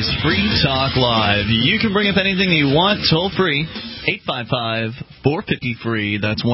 is Free Talk Live. You can bring up anything you want, toll free, 855-450-FREE. That's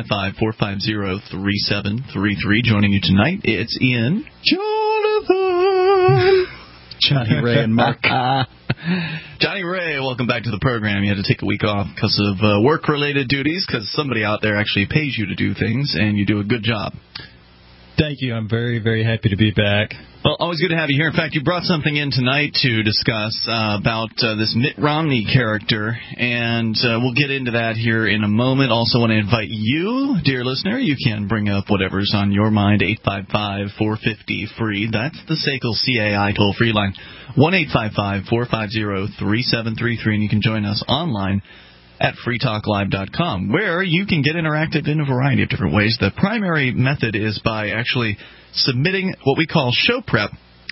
1-855-450-3733. Joining you tonight, it's Ian, Jonathan, Johnny Ray, and Mark. Johnny Ray, welcome back to the program. You had to take a week off because of work-related duties, because somebody out there actually pays you to do things, and you do a good job. Thank you. I'm very, very happy to be back. Well, always good to have you here. In fact, you brought something in tonight to discuss about this Mitt Romney character, and we'll get into that here in a moment. Also want to invite you, dear listener, you can bring up whatever's on your mind, 855-450-FREE. That's the SACL CAI toll-free line, 1-855-450-3733, and you can join us online at freetalklive.com, where you can get interactive in a variety of different ways. The primary method is by actually submitting what we call show prep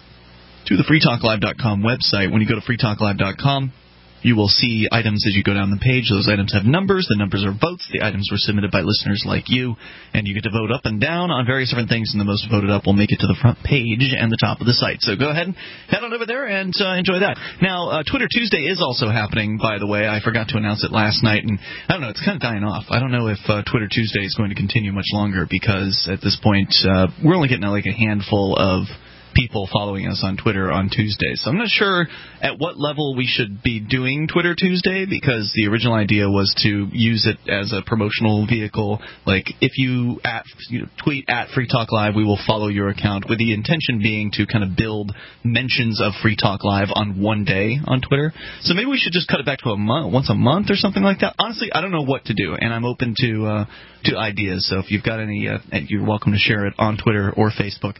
to the freetalklive.com website. When you go to freetalklive.com, you will see items as you go down the page. Those items have numbers. The numbers are votes. The items were submitted by listeners like you, and you get to vote up and down on various different things, and the most voted up will make it to the front page and the top of the site. So go ahead and head on over there and enjoy that. Now, Twitter Tuesday is also happening, by the way. I forgot to announce it last night, and I don't know, it's kind of dying off. I don't know if Twitter Tuesday is going to continue much longer, because at this point, we're only getting like a handful of people following us on Twitter on Tuesdays. So I'm not sure at what level we should be doing Twitter Tuesday, because the original idea was to use it as a promotional vehicle. Like, if you tweet at Free Talk Live, we will follow your account, with the intention being to kind of build mentions of Free Talk Live on one day on Twitter. So maybe we should just cut it back to once a month or something like that. Honestly, I don't know what to do, and I'm open to ideas. So if you've got any, you're welcome to share it on Twitter or Facebook.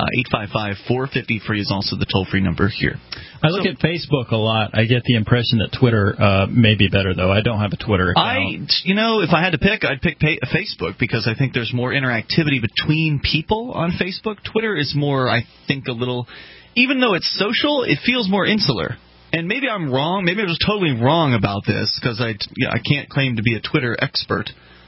855-450-FREE is also the toll-free number here. I look at Facebook a lot. I get the impression that Twitter may be better, though. I don't have a Twitter account. If I had to pick, I'd pick Facebook, because I think there's more interactivity between people on Facebook. Twitter is more, I think, a little, even though it's social, it feels more insular. And maybe I'm wrong. Maybe I was totally wrong about this, because I can't claim to be a Twitter expert.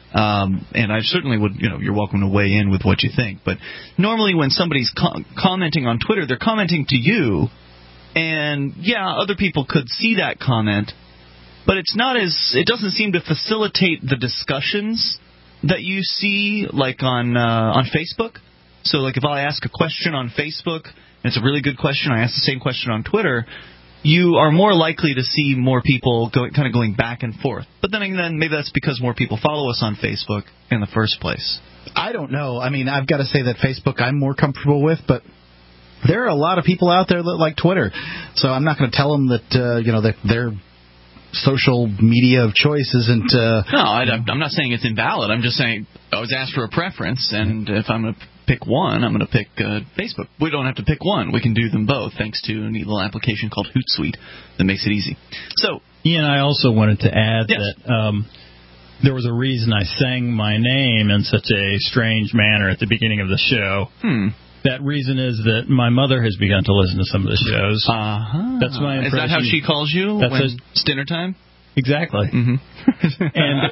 And I certainly would, you're welcome to weigh in with what you think. But normally when somebody's commenting on Twitter, they're commenting to you. And, other people could see that comment. But it doesn't seem to facilitate the discussions that you see, like on Facebook. So, like, if I ask a question on Facebook, and it's a really good question, I ask the same question on Twitter, you are more likely to see more people going back and forth. But then maybe that's because more people follow us on Facebook in the first place. I don't know. I mean, I've got to say that Facebook I'm more comfortable with, but there are a lot of people out there that like Twitter. So I'm not going to tell them that, that their social media of choice isn't... No, I'm not saying it's invalid. I'm just saying I was asked for a preference, and if I'm going to pick one, I'm going to pick Facebook. We don't have to pick one. We can do them both, thanks to a neat little application called Hootsuite that makes it easy. So, Ian, I also wanted to add that there was a reason I sang my name in such a strange manner at the beginning of the show. That reason is that my mother has begun to listen to some of the shows. That's my impression. Is that how she calls you when it's dinner time? Exactly. Mm-hmm. And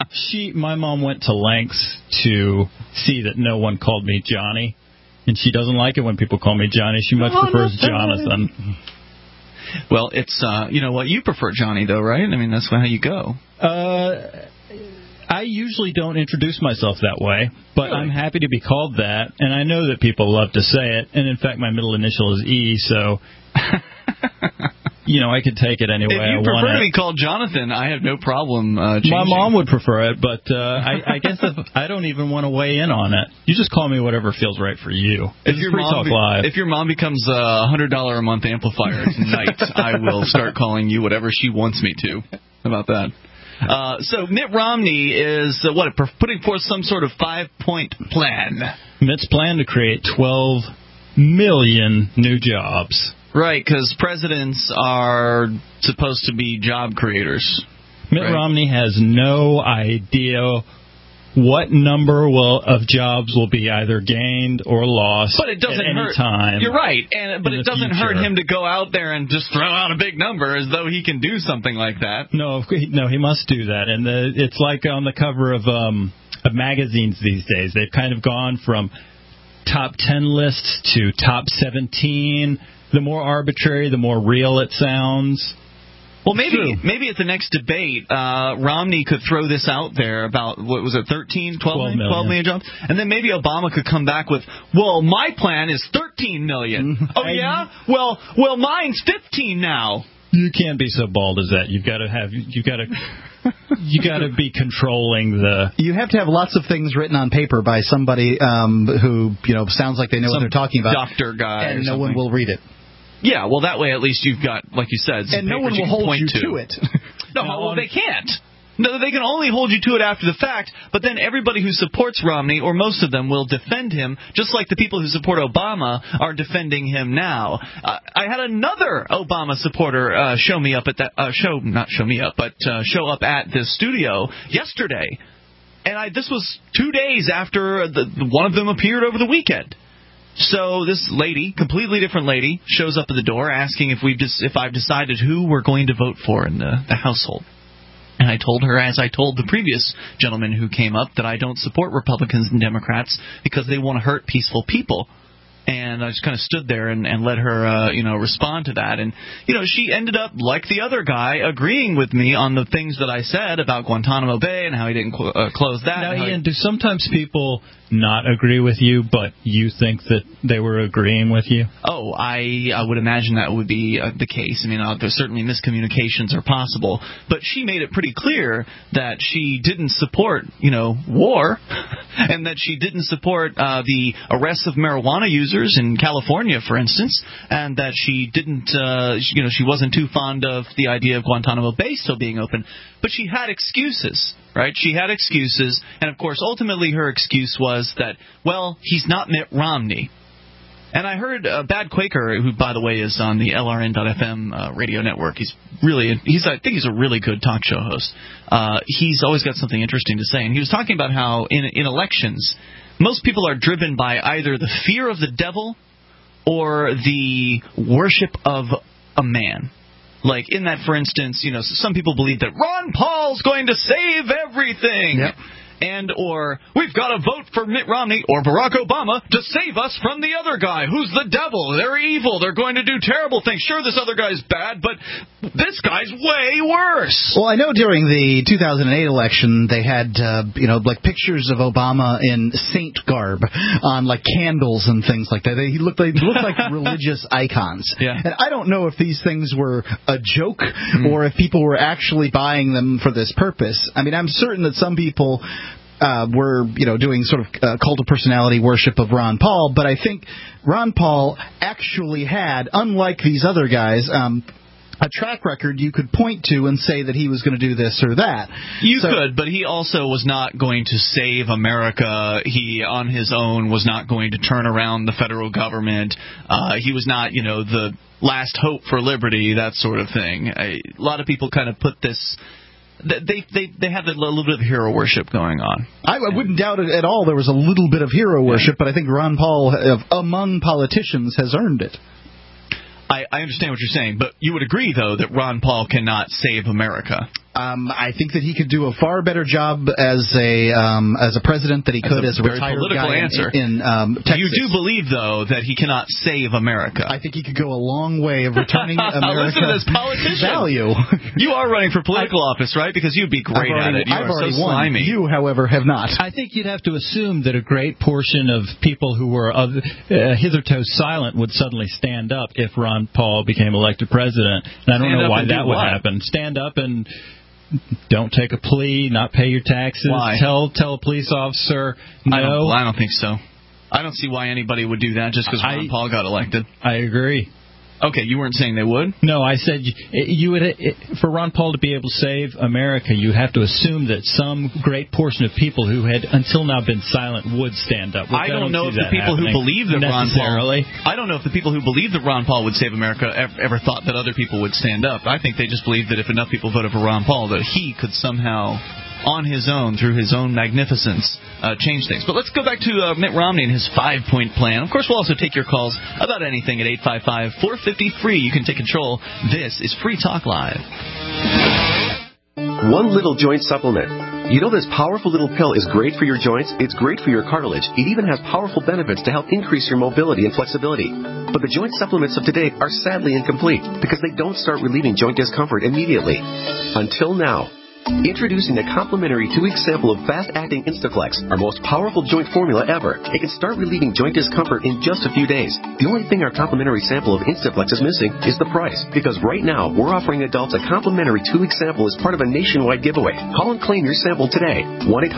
my mom went to lengths to see that no one called me Johnny, and she doesn't like it when people call me Johnny. She much prefers Jonathan. Well, it's, you prefer Johnny, though, right? I mean, that's how you go. I usually don't introduce myself that way, but really? I'm happy to be called that, and I know that people love to say it, and in fact, my middle initial is E, so... I could take it any way I want. If you prefer to be called Jonathan, I have no problem changing. My mom would prefer it, but I guess I don't even want to weigh in on it. You just call me whatever feels right for you. If your mom becomes a $100 a month amplifier tonight, I will start calling you whatever she wants me to. How about that? So Mitt Romney is, putting forth some sort of 5-point plan. Mitt's plan to create 12 million new jobs. Right, because presidents are supposed to be job creators. Mitt Romney has no idea what number of jobs will be either gained or lost at any time. You're right, but it doesn't hurt him to go out there and just throw out a big number as though he can do something like that. No, he must do that. And it's like on the cover of magazines these days. They've kind of gone from top 10 lists to top 17. the more arbitrary, the more real it sounds. Well, maybe at the next debate, Romney could throw this out there about, what was it, 12 million jobs? And then maybe Obama could come back with, well, my plan is 13 million. Oh, yeah? Well, mine's 15 now. You can't be so bald as that. You got to be controlling the. You have to have lots of things written on paper by somebody who sounds like they know what they're talking about. Doctor guy, and no one will read it. Yeah, well, that way at least you've got, like you said, some and no one will hold you to it. No, they can't. No, they can only hold you to it after the fact, but then everybody who supports Romney, or most of them, will defend him, just like the people who support Obama are defending him now. I had another Obama supporter show up at this studio yesterday, and this was 2 days after one of them appeared over the weekend. So this lady, completely different lady, shows up at the door asking if I've decided who we're going to vote for in the household. And I told her, as I told the previous gentleman who came up, that I don't support Republicans and Democrats because they want to hurt peaceful people. And I just kind of stood there and let her, respond to that. And, she ended up, like the other guy, agreeing with me on the things that I said about Guantanamo Bay and how he didn't close that. Now, Ian, do sometimes people not agree with you, but you think that they were agreeing with you? Oh, I would imagine that would be the case. I mean, there's certainly miscommunications are possible. But she made it pretty clear that she didn't support, war, and that she didn't support the arrests of marijuana users in California, for instance, and that she didn't, she wasn't too fond of the idea of Guantanamo Bay still being open. But she had excuses, right? She had excuses, and of course, ultimately her excuse was that, well, he's not Mitt Romney. And I heard Bad Quaker, who, by the way, is on the LRN.FM radio network. I think he's a really good talk show host. He's always got something interesting to say, and he was talking about how in elections, most people are driven by either the fear of the devil or the worship of a man. Like, in that, for instance, some people believe that Ron Paul's going to save everything. Yep. Or we've got to vote for Mitt Romney or Barack Obama to save us from the other guy who's the devil. They're evil. They're going to do terrible things. Sure, this other guy's bad, but this guy's way worse. Well, I know during the 2008 election they had, like pictures of Obama in saint garb on like candles and things like that. They looked like religious icons. Yeah. And I don't know if these things were a joke or if people were actually buying them for this purpose. I mean, I'm certain that some people were, doing sort of cult of personality worship of Ron Paul, but I think Ron Paul actually had, unlike these other guys, a track record you could point to and say that he was going to do this or that. You could, but he also was not going to save America. He, on his own, was not going to turn around the federal government. He was not, the last hope for liberty, that sort of thing. A lot of people kind of put this... They have a little bit of hero worship going on. I wouldn't doubt it at all. There was a little bit of hero worship, but I think Ron Paul, among politicians, has earned it. I understand what you're saying, but you would agree, though, that Ron Paul cannot save America. I think that he could do a far better job as a president than he could as a retired guy in Texas. You do believe, though, that he cannot save America. I think he could go a long way of returning America Listen to this politician. Value. You are running for political office, right? Because you'd be great at it. I've already so won. slimy. You, however, have not. I think you'd have to assume that a great portion of people who were hitherto silent would suddenly stand up if Ron Paul became elected president. And I don't know why that would happen. Stand up and... don't take a plea, not pay your taxes. Why? Tell a police officer no. I don't think so. I don't see why anybody would do that just because Ron Paul got elected. I agree. Okay, you weren't saying they would? No, I said you would. For Ron Paul to be able to save America, you have to assume that some great portion of people who had until now been silent would stand up. I don't know if the people who believe that Ron Paul. I don't know if the people who believe that Ron Paul would save America ever thought that other people would stand up. I think they just believe that if enough people voted for Ron Paul, that he could somehow, on his own, through his own magnificence, change things. But let's go back to Mitt Romney and his 5-point plan. Of course, we'll also take your calls about anything at 855-450-FREE. You can take control. This is Free Talk Live. one little joint supplement. You know this powerful little pill is great for your joints, it's great for your cartilage, it even has powerful benefits to help increase your mobility and flexibility. But the joint supplements of today are sadly incomplete because they don't start relieving joint discomfort immediately. Until now. Introducing a complimentary 2-week sample of fast-acting Instaflex, our most powerful joint formula ever. It can start relieving joint discomfort in just a few days. The only thing our complimentary sample of Instaflex is missing is the price, because right now we're offering adults a complimentary 2-week sample as part of a nationwide giveaway. Call and claim your sample today.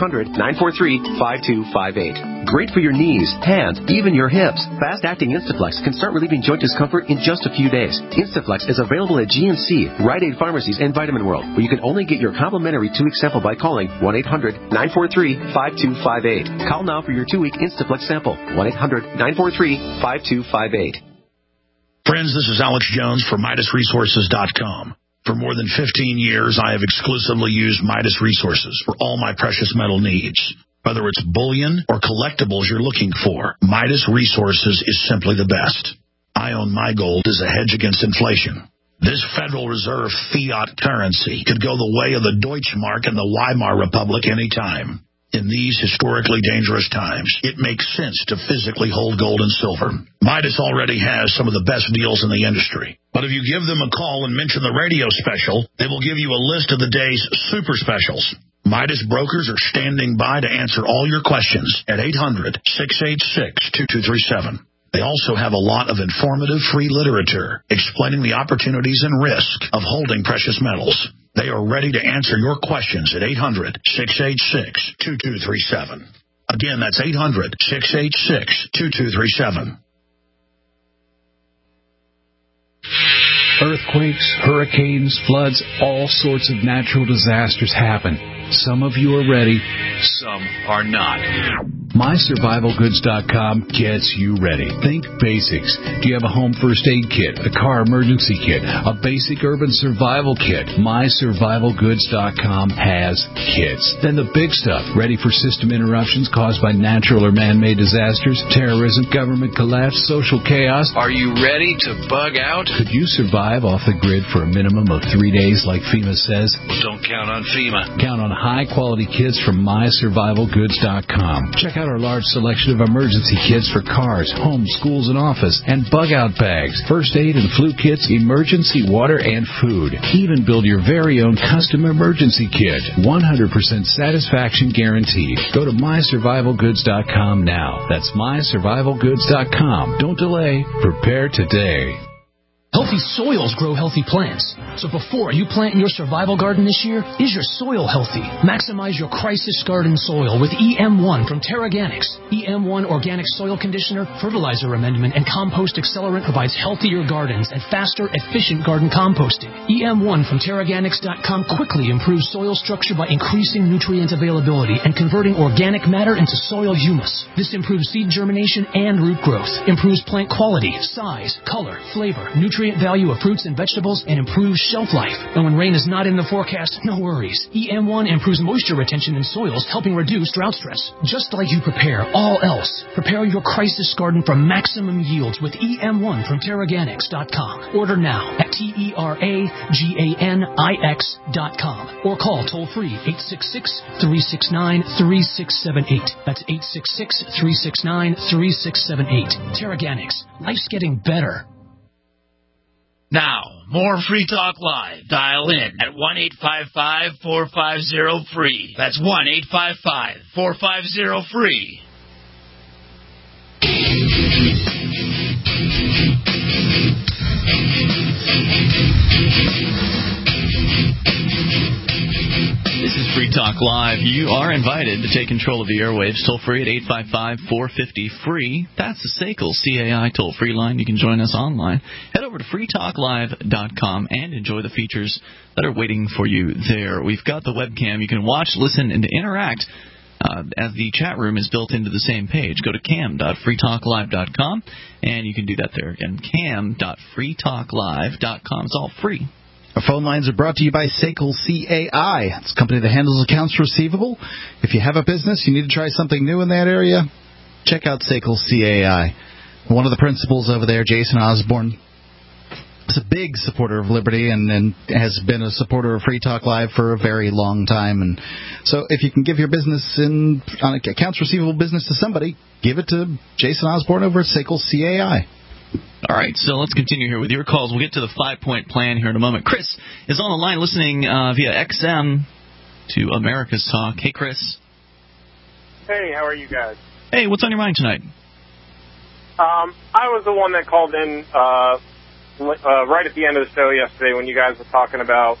1-800-943-5258. Great for your knees, hands, even your hips. Fast-acting Instaflex can start relieving joint discomfort in just a few days. Instaflex is available at GNC, Rite Aid Pharmacies, and Vitamin World, where you can only get your complimentary 2-week sample by calling 1-800-943-5258. Call now for your 2-week Instaflex sample. 1-800-943-5258. Friends, this is Alex Jones for MidasResources.com. For more than 15 years, I have exclusively used Midas Resources for all my precious metal needs. Whether it's bullion or collectibles you're looking for, Midas Resources is simply the best. I own my gold as a hedge against inflation. This Federal Reserve fiat currency could go the way of the Deutschmark and the Weimar Republic anytime. In these historically dangerous times, it makes sense to physically hold gold and silver. Midas already has some of the best deals in the industry. But if you give them a call and mention the radio special, they will give you a list of the day's super specials. Midas brokers are standing by to answer all your questions at 800-686-2237. They also have a lot of informative free literature explaining the opportunities and risk of holding precious metals. They are ready to answer your questions at 800-686-2237. Again, that's 800-686-2237. Earthquakes, hurricanes, floods, all sorts of natural disasters happen. Some of you are ready, some are not. MySurvivalGoods.com gets you ready. Think basics. Do you have a home first aid kit, a car emergency kit, a basic urban survival kit? MySurvivalGoods.com has kits. Then the big stuff, ready for system interruptions caused by natural or man-made disasters, terrorism, government collapse, social chaos. Are you ready to bug out? Could you survive off the grid for a minimum of 3 days like FEMA says? Well, don't count on FEMA. Count on high-quality kits from MySurvivalGoods.com. Check out our large selection of emergency kits for cars, homes, schools, and office, and bug-out bags, first aid and flu kits, emergency water, and food. Even build your very own custom emergency kit. 100% satisfaction guaranteed. Go to MySurvivalGoods.com now. That's MySurvivalGoods.com. Don't delay. Prepare today. Healthy soils grow healthy plants. So before you plant in your survival garden this year, is your soil healthy? Maximize your crisis garden soil with EM1 from TerraGanix. EM1 Organic Soil Conditioner, Fertilizer Amendment, and Compost Accelerant provides healthier gardens and faster, efficient garden composting. EM1 from TerraGanix.com quickly improves soil structure by increasing nutrient availability and converting organic matter into soil humus. This improves seed germination and root growth, improves plant quality, size, color, flavor, nutrient value of fruits and vegetables, and improves shelf life. And when rain is not in the forecast, no worries. EM1 improves moisture retention in soils, helping reduce drought stress. Just like you prepare all else, prepare your crisis garden for maximum yields with EM1 from TerraGanix.com. Order now at TerraGanix.com or call toll-free 866-369-3678. That's 866-369-3678. TerraGanix. Life's getting better. Now, more Free Talk Live. Dial in at 1-855-450-FREE. That's 1-855-450-FREE. This is Free Talk Live. You are invited to take control of the airwaves toll-free at 855-450-FREE. That's the SACL CAI toll-free line. You can join us online. Head over to freetalklive.com and enjoy the features that are waiting for you there. We've got the webcam. You can watch, listen, and interact as the chat room is built into the same page. Go to cam.freetalklive.com, and you can do that there again, cam.freetalklive.com. It's all free. Our phone lines are brought to you by SACL CAI. It's a company that handles accounts receivable. If you have a business, you need to try something new in that area, check out SACL CAI. One of the principals over there, Jason Osborne, a big supporter of liberty and has been a supporter of Free Talk Live for a very long time. And so if you can give your business on accounts receivable business to somebody, give it to Jason Osborne over at SACL CAI. All right, so let's continue here with your calls. We'll get to the 5-point plan here in a moment. Chris is on the line listening via XM to America's Talk. Hey, Chris. Hey, how are you guys? Hey, what's on your mind tonight? I was the one that called in right at the end of the show yesterday when you guys were talking about,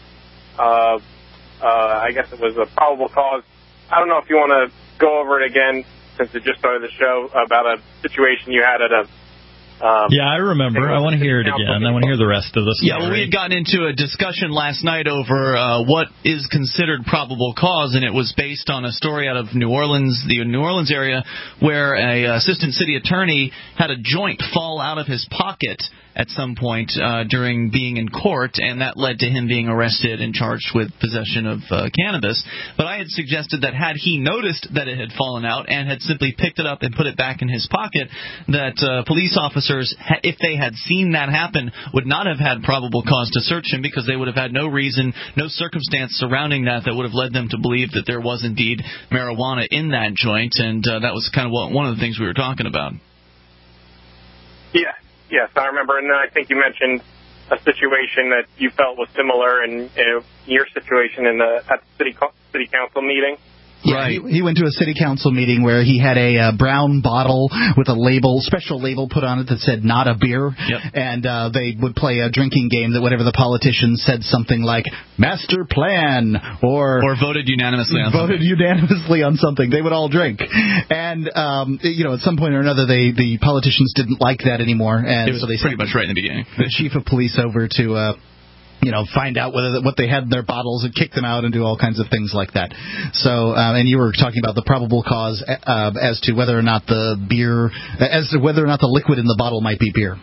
I guess it was a probable cause. I don't know if you want to go over it again since it just started the show about a situation you had at a yeah, I remember. I want to hear it again. I want to hear the rest of this. Yeah, well, we had gotten into a discussion last night over what is considered probable cause, and it was based on a story out of New Orleans, the New Orleans area, where a assistant city attorney had a joint fall out of his pocket at some point during being in court, and that led to him being arrested and charged with possession of cannabis. But I had suggested that had he noticed that it had fallen out and had simply picked it up and put it back in his pocket, that police officers, if they had seen that happen, would not have had probable cause to search him because they would have had no reason, no circumstance surrounding that would have led them to believe that there was indeed marijuana in that joint, and that was kind of one of the things we were talking about. Yeah. Yes, I remember, and then I think you mentioned a situation that you felt was similar in your situation at the city council meeting. Right. He went to a city council meeting where he had a brown bottle with a special label put on it that said "not a beer," and they would play a drinking game that whenever the politician said something like "master plan" or voted unanimously on something, they would all drink. And at some point or another, the politicians didn't like that anymore, and so they pretty much right in the beginning. The chief of police over to find out what they had in their bottles and kick them out and do all kinds of things like that. So, and you were talking about the probable cause as to whether or not the liquid in the bottle might be beer.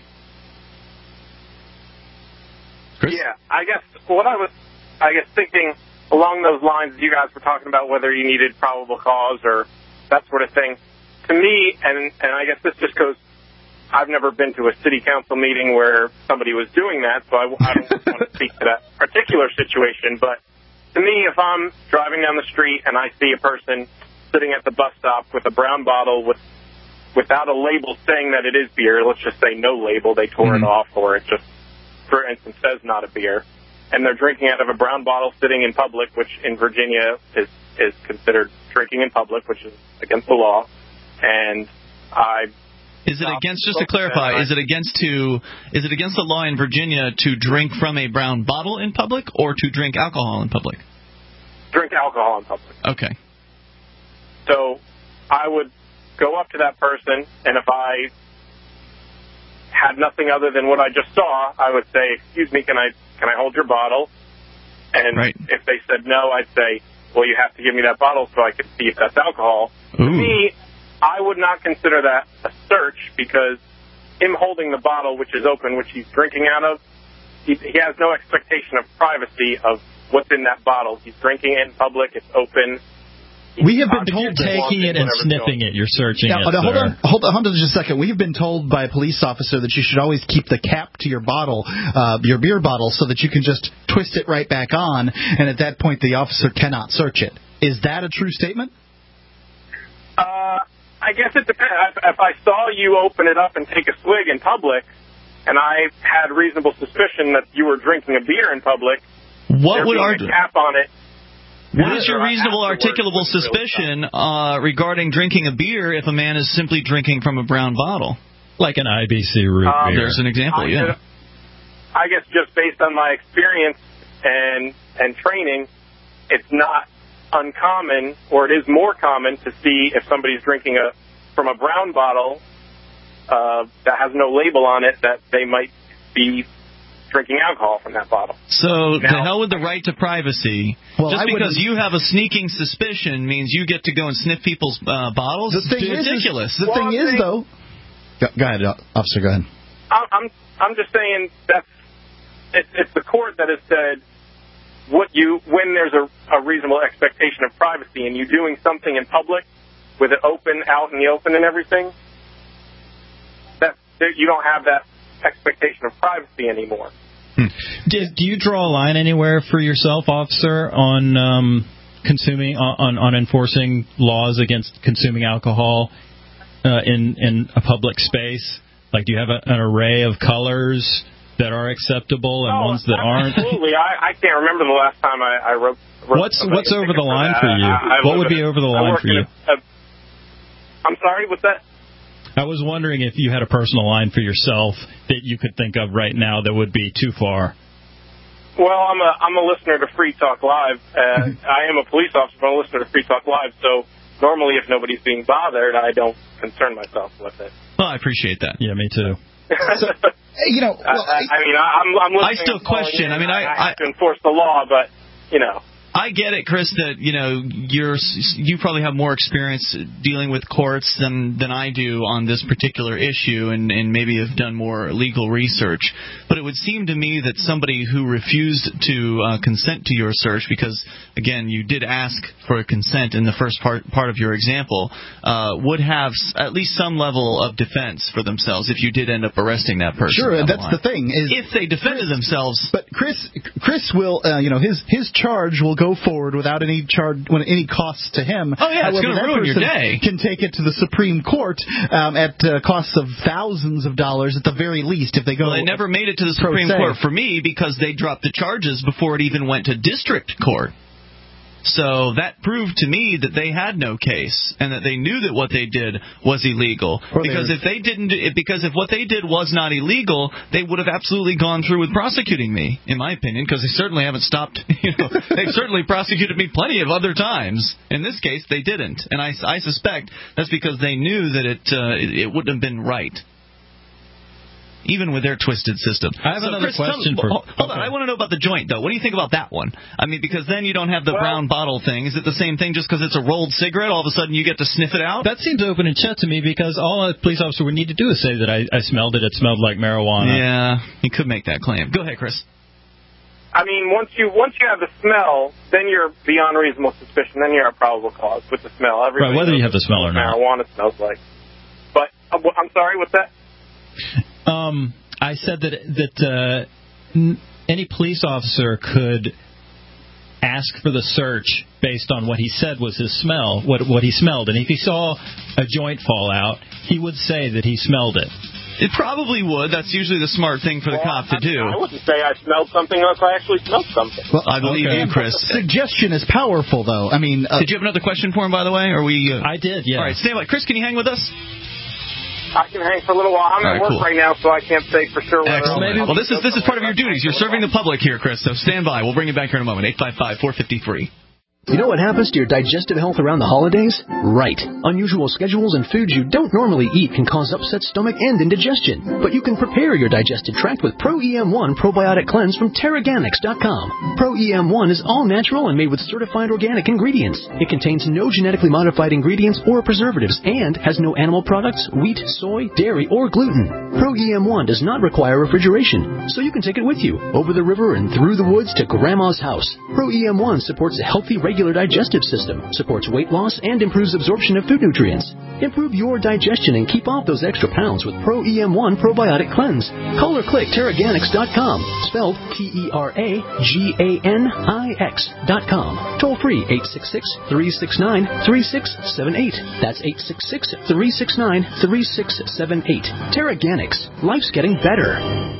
Chris? Yeah, I guess what I was thinking along those lines, you guys were talking about whether you needed probable cause or that sort of thing. To me, and I guess this just goes, I've never been to a city council meeting where somebody was doing that, so I don't want to speak to that particular situation. But to me, if I'm driving down the street and I see a person sitting at the bus stop with a brown bottle without a label saying that it is beer, let's just say no label, they tore it off, or it just, for instance, says not a beer, and they're drinking out of a brown bottle sitting in public, which in Virginia is considered drinking in public, which is against the law, and Is it against, just to clarify, is it against the law in Virginia to drink from a brown bottle in public or to drink alcohol in public? Drink alcohol in public. Okay. So I would go up to that person, and if I had nothing other than what I just saw, I would say, "Excuse me, can I hold your bottle?" And if they said no, I'd say, "Well, you have to give me that bottle so I can see if that's alcohol." Ooh. To me, I would not consider that a search because him holding the bottle, which is open, which he's drinking out of, he has no expectation of privacy of what's in that bottle. He's drinking it in public. It's open. We have been told taking it and sniffing it. You're searching it. Hold on just a second. We have been told by a police officer that you should always keep the cap to your bottle, your beer bottle, so that you can just twist it right back on, and at that point the officer cannot search it. Is that a true statement? I guess it depends. If I saw you open it up and take a swig in public, and I had reasonable suspicion that you were drinking a beer in public, what would a cap on it? What is your reasonable articulable suspicion regarding drinking a beer if a man is simply drinking from a brown bottle? Like an IBC root beer. There's an example, I guess just based on my experience and training, it's not uncommon, or it is more common to see if somebody's drinking from a brown bottle that has no label on it, that they might be drinking alcohol from that bottle. So, to hell with the right to privacy. Well, just because you have a sneaking suspicion means you get to go and sniff people's bottles? It's ridiculous. The thing is, though... Go ahead, officer, go ahead. I'm just saying that it's the court that has said when there's a reasonable expectation of privacy and you doing something in public with it open, out in the open and everything, that you don't have that expectation of privacy anymore. Do you draw a line anywhere for yourself, officer, on consuming on enforcing laws against consuming alcohol in a public space? Like, do you have an array of colors that are acceptable and ones that aren't? Absolutely. I can't remember the last time I wrote What's over the line for you? What would be over the line for you? I'm sorry, what's that? I was wondering if you had a personal line for yourself that you could think of right now that would be too far. Well, I'm a listener to Free Talk Live. I am a police officer, but I'm a listener to Free Talk Live, so normally if nobody's being bothered, I don't concern myself with it. Well, I appreciate that. Yeah, me too. So, you know, well, I'm listening. I still question. I mean, I have to enforce the law, but you know. I get it, Chris, that you probably have more experience dealing with courts than I do on this particular issue, and maybe have done more legal research. But it would seem to me that somebody who refused to consent to your search, because again you did ask for a consent in the first part of your example, would have at least some level of defense for themselves if you did end up arresting that person. Sure, that's the thing. If they defended themselves. But Chris will, his charge will go forward without any costs to him. Oh yeah, it's going to ruin your day. Can take it to the Supreme Court at costs of thousands of dollars at the very least if they go. Well, they never made it to the Supreme Court for me because they dropped the charges before it even went to district court. So that proved to me that they had no case and that they knew that what they did was illegal. Because if what they did was not illegal, they would have absolutely gone through with prosecuting me, in my opinion, because they certainly haven't stopped. They've certainly prosecuted me plenty of other times. In this case, they didn't, and I suspect that's because they knew that it wouldn't have been right. Even with their twisted system. I have another question for... Hold on, I want to know about the joint, though. What do you think about that one? I mean, because then you don't have the brown bottle thing. Is it the same thing just because it's a rolled cigarette? All of a sudden you get to sniff it out? That seems open and shut to me because all a police officer would need to do is say that I smelled it. It smelled like marijuana. Yeah, he could make that claim. Go ahead, Chris. I mean, once you have the smell, then you're beyond reasonable suspicion. Then you're a probable cause with the smell. Everybody right, whether you have the smell or not. Marijuana smells like. But I'm sorry, what's that? I said that any police officer could ask for the search based on what he said was his smell, what he smelled. And if he saw a joint fall out, he would say that he smelled it. It probably would. That's usually the smart thing for the cop to do. I wouldn't say I smelled something unless I actually smelled something. Well, I believe you, Chris. Suggestion is powerful, though. I mean, did you have another question for him, by the way? Or we? I did, yeah. All right, stand by. Chris, can you hang with us? I can hang for a little while. I'm at work right now, so I can't say for sure. Excellent. Well, this is part of your duties. You're serving the public here, Chris, so stand by. We'll bring you back here in a moment. 855-453. You know what happens to your digestive health around the holidays? Right. Unusual schedules and foods you don't normally eat can cause upset stomach and indigestion. But you can prepare your digestive tract with Pro-EM1 Probiotic Cleanse from Teraganix.com. Pro-EM1 is all natural and made with certified organic ingredients. It contains no genetically modified ingredients or preservatives and has no animal products, wheat, soy, dairy, or gluten. Pro-EM1 does not require refrigeration, so you can take it with you over the river and through the woods to Grandma's house. Pro-EM1 supports a healthy, regular digestive system, supports weight loss, and improves absorption of food nutrients. Improve your digestion and keep off those extra pounds with Pro-EM1 Probiotic Cleanse. Call or click Teraganix.com, spelled Teraganix.com. Toll free 866-369-3678. That's 866-369-3678. Teraganix. Life's getting better.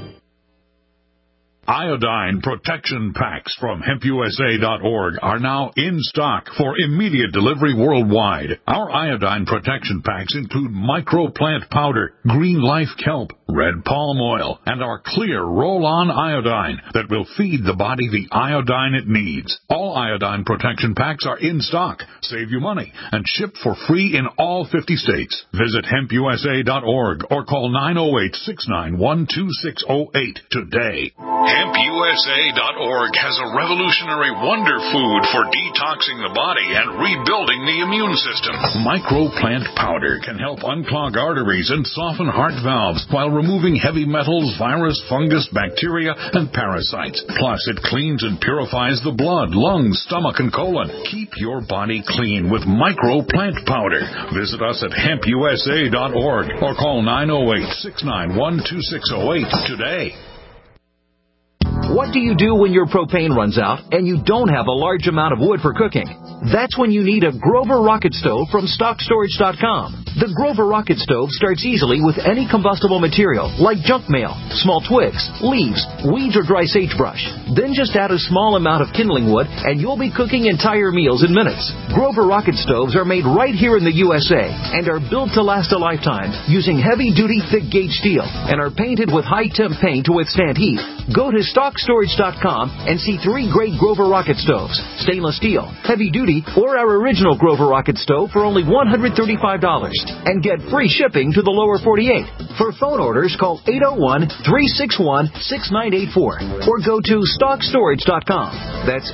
Iodine protection packs from HempUSA.org are now in stock for immediate delivery worldwide. Our iodine protection packs include microplant powder, green life kelp, red palm oil, and our clear roll-on iodine that will feed the body the iodine it needs. All iodine protection packs are in stock, save you money, and shipped for free in all 50 states. Visit HempUSA.org or call 908-691-2608 today. HempUSA.org has a revolutionary wonder food for detoxing the body and rebuilding the immune system. Microplant powder can help unclog arteries and soften heart valves while removing heavy metals, virus, fungus, bacteria, and parasites. Plus, it cleans and purifies the blood, lungs, stomach, and colon. Keep your body clean with Microplant powder. Visit us at HempUSA.org or call 908-691-2608 today. What do you do when your propane runs out and you don't have a large amount of wood for cooking? That's when you need a Grover Rocket Stove from StockStorage.com. The Grover Rocket Stove starts easily with any combustible material like junk mail, small twigs, leaves, weeds, or dry sagebrush. Then just add a small amount of kindling wood and you'll be cooking entire meals in minutes. Grover Rocket Stoves are made right here in the USA and are built to last a lifetime using heavy-duty thick-gauge steel and are painted with high-temp paint to withstand heat. Go to StockStorage.com and see 3 great Grover Rocket Stoves, stainless steel, heavy-duty, or our original Grover Rocket Stove for only $135 and get free shipping to the lower 48. For phone orders, call 801-361-6984 or go to StockStorage.com. That's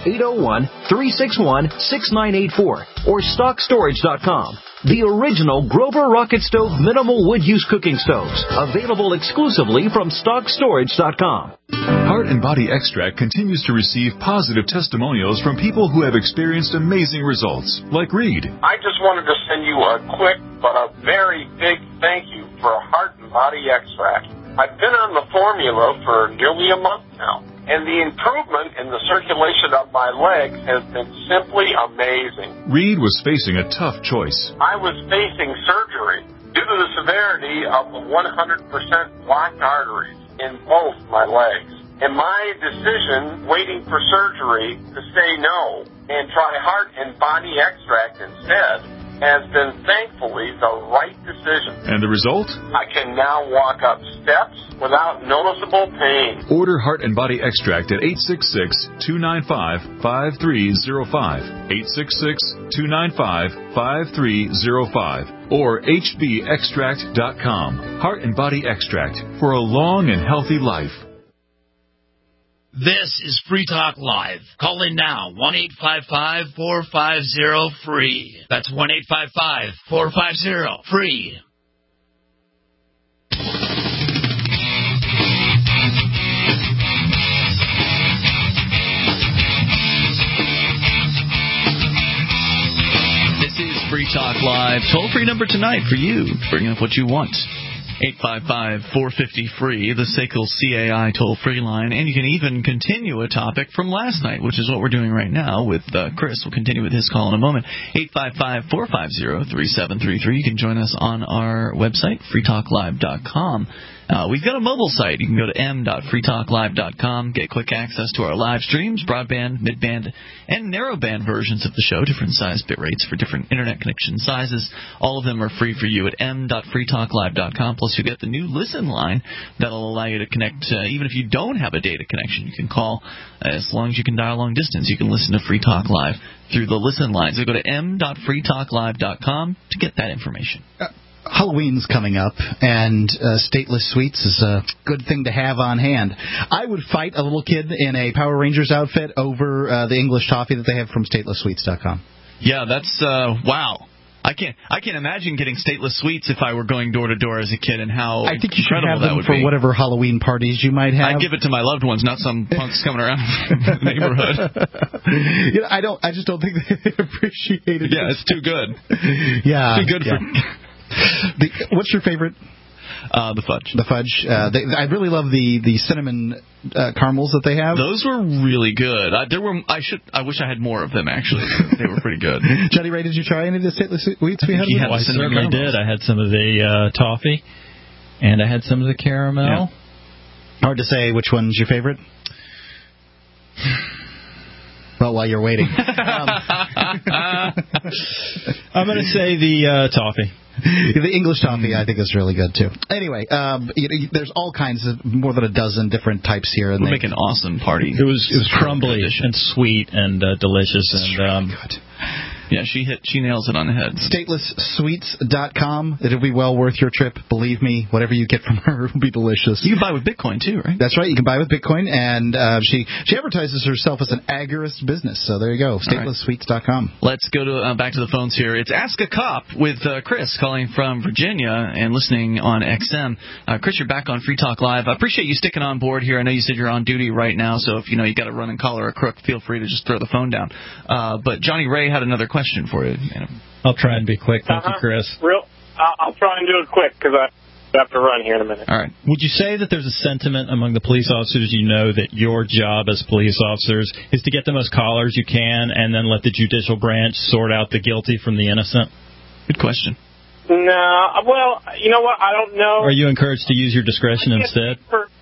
801-361-6984 or StockStorage.com. The original Grover Rocket Stove minimal wood use cooking stoves, available exclusively from StockStorage.com. Heart and Body Extract continues to receive positive testimonials from people who have experienced amazing results, like Reed. I just wanted to send you a quick but a very big thank you for Heart and Body Extract. I've been on the formula for nearly a month now, and the improvement in the circulation of my legs has been simply amazing. Reed was facing a tough choice. I was facing surgery due to the severity of the 100% blocked arteries in both my legs. And my decision, waiting for surgery, to say no and try Heart and Body Extract instead, has been thankfully the right decision. And the result? I can now walk up steps without noticeable pain. Order Heart and Body Extract at 866-295-5305, 866-295-5305, or hbextract.com. Heart and Body Extract for a long and healthy life. This is Free Talk Live. Call in now, 1-855-450-FREE. That's 1-855-450-FREE. This is Free Talk Live. Toll-free number tonight for you to bring up what you want. 855-450-FREE, the SACL CAI toll-free line. And you can even continue a topic from last night, which is what we're doing right now with Chris. We'll continue with his call in a moment. 855-450-3733. You can join us on our website, freetalklive.com. We've got a mobile site. You can go to m.freetalklive.com, get quick access to our live streams, broadband, midband, and narrowband versions of the show, different size bit rates for different internet connection sizes. All of them are free for you at m.freetalklive.com. Plus, you get the new listen line that'll allow you to connect, even if you don't have a data connection. You can call as long as you can dial long distance. You can listen to Free Talk Live through the listen line. So go to m.freetalklive.com to get that information. Halloween's coming up, and Stateless Sweets is a good thing to have on hand. I would fight a little kid in a Power Rangers outfit over the English toffee that they have from StatelessSweets.com. Yeah, that's wow. I can't imagine getting Stateless Sweets if I were going door to door as a kid, and how I think you should have them for whatever Halloween parties you might have. I'd give it to my loved ones, not some punks coming around the neighborhood. I just don't think they appreciate it. Yeah, it's too good. Yeah, too good for. What's your favorite? The fudge. The fudge. I really love the cinnamon caramels that they have. Those were really good. I wish I had more of them, actually. They were pretty good. Johnny Ray, did you try any of the Stateless Sweets we had? I certainly did. I had some of the toffee, and I had some of the caramel. Yeah. Hard to say which one's your favorite. Well, while you're waiting. I'm going to say the toffee. The English toffee, I think, is really good, too. Anyway, there's all kinds of, more than a dozen different types here. We'll make an awesome party. It was crumbly and sweet and delicious. It's really good. Yeah, she nails it on the head. StatelessSweets.com. It'll be well worth your trip. Believe me, whatever you get from her will be delicious. You can buy with Bitcoin, too, right? That's right. You can buy with Bitcoin. And she advertises herself as an agorist business. So there you go. StatelessSweets.com. Let's go to back to the phones here. It's Ask a Cop with Chris calling from Virginia and listening on XM. Chris, you're back on Free Talk Live. I appreciate you sticking on board here. I know you said you're on duty right now, so if you got to run and collar a crook, feel free to just throw the phone down. But Johnny Ray had another question for you. I'll try and be quick. Thank you, Chris. I'll try and do it quick because I have to run here in a minute. All right. Would you say that there's a sentiment among the police officers you know that your job as police officers is to get the most callers you can and then let the judicial branch sort out the guilty from the innocent? Good question. No, well, you know what? I don't know. Are you encouraged to use your discretion instead?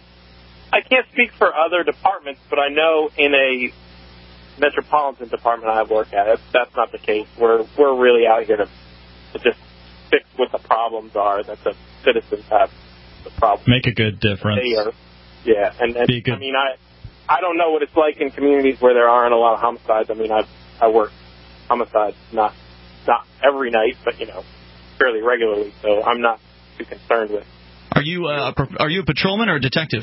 I can't speak for other departments, but I know in a metropolitan department I work at, that's not the case. We're really out here to just fix what the problems are that the citizens have the problem. Make a good difference. Yeah, and I mean, I don't know what it's like in communities where there aren't a lot of homicides. I mean, I work homicides not every night, but fairly regularly, so I'm not too concerned with. Are you a patrolman or a detective?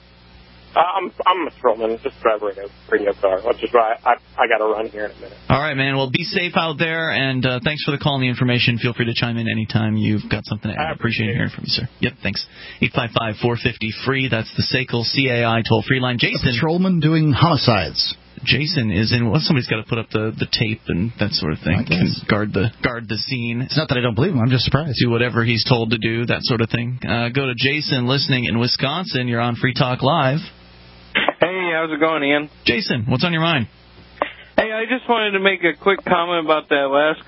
I'm a patrolman, just driver in a radio car, which is why I got to run here in a minute. All right, man. Well, be safe out there, and thanks for the call and the information. Feel free to chime in anytime you've got something to add. I appreciate hearing from you, sir. Yep, thanks. 855-450-FREE. That's the SACL CAI toll-free line. Jason. A patrolman doing homicides. Jason is in. Well, somebody's got to put up the tape and that sort of thing. Guard the scene. It's not that I don't believe him. I'm just surprised. Do whatever he's told to do, that sort of thing. Go to Jason listening in Wisconsin. You're on Free Talk Live. Hey, how's it going, Ian? Jason, what's on your mind? Hey, I just wanted to make a quick comment about that last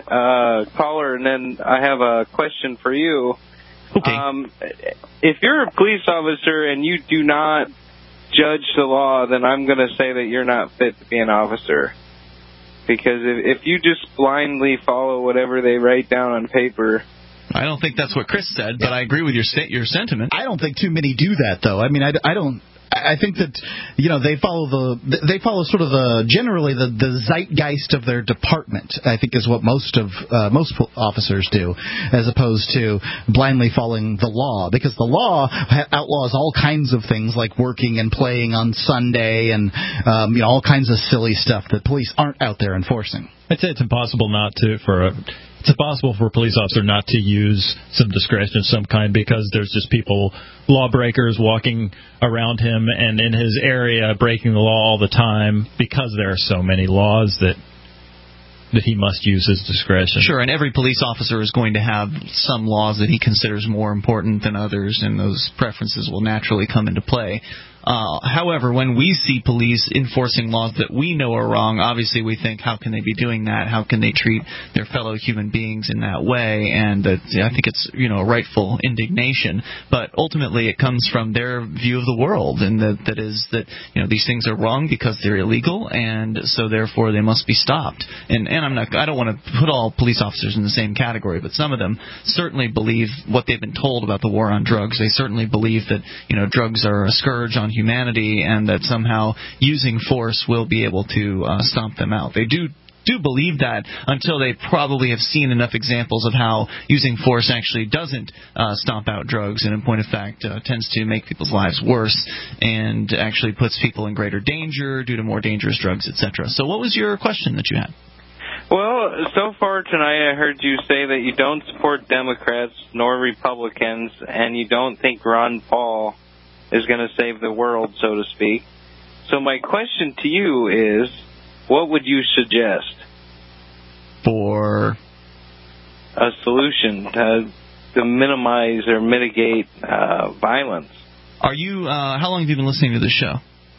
caller, and then I have a question for you. Okay. If you're a police officer and you do not judge the law, then I'm going to say that you're not fit to be an officer. Because if you just blindly follow whatever they write down on paper... I don't think that's what Chris said, but I agree with your sentiment. I don't think too many do that, though. I mean, I don't... I think that they follow sort of generally the zeitgeist of their department. I think is what most officers do, as opposed to blindly following the law, because the law outlaws all kinds of things like working and playing on Sunday and all kinds of silly stuff that police aren't out there enforcing. I'd say it's impossible for a police officer not to use some discretion of some kind, because there's just people, lawbreakers, walking around him and in his area breaking the law all the time, because there are so many laws that he must use his discretion. Sure, and every police officer is going to have some laws that he considers more important than others, and those preferences will naturally come into play. However, when we see police enforcing laws that we know are wrong, obviously we think, how can they be doing that? How can they treat their fellow human beings in that way? And I think it's a rightful indignation. But ultimately, it comes from their view of the world, and that is that these things are wrong because they're illegal, and so therefore they must be stopped. And I don't want to put all police officers in the same category, but some of them certainly believe what they've been told about the war on drugs. They certainly believe that drugs are a scourge on humanity, and that somehow using force will be able to stomp them out. They do believe that until they probably have seen enough examples of how using force actually doesn't stomp out drugs, and in point of fact tends to make people's lives worse and actually puts people in greater danger due to more dangerous drugs, etc. So what was your question that you had? Well, so far tonight I heard you say that you don't support Democrats nor Republicans, and you don't think Ron Paul is going to save the world, so to speak. So my question to you is, what would you suggest for a solution to minimize or mitigate violence? Are you? How long have you been listening to this show?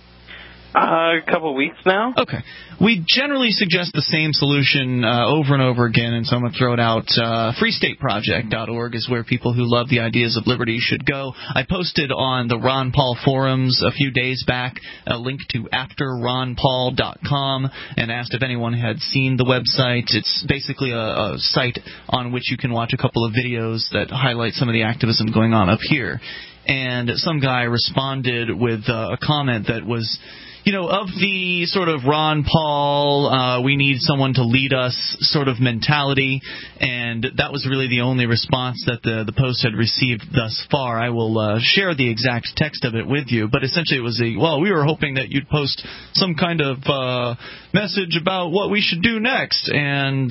A couple of weeks now. Okay. We generally suggest the same solution over and over again, and so I'm going to throw it out. FreeStateProject.org is where people who love the ideas of liberty should go. I posted on the Ron Paul forums a few days back a link to AfterRonPaul.com and asked if anyone had seen the website. It's basically a site on which you can watch a couple of videos that highlight some of the activism going on up here. And some guy responded with a comment that was, of the sort of Ron Paul, we need someone to lead us sort of mentality, and that was really the only response that the post had received thus far. I will share the exact text of it with you, but essentially it was we were hoping that you'd post some kind of message about what we should do next, and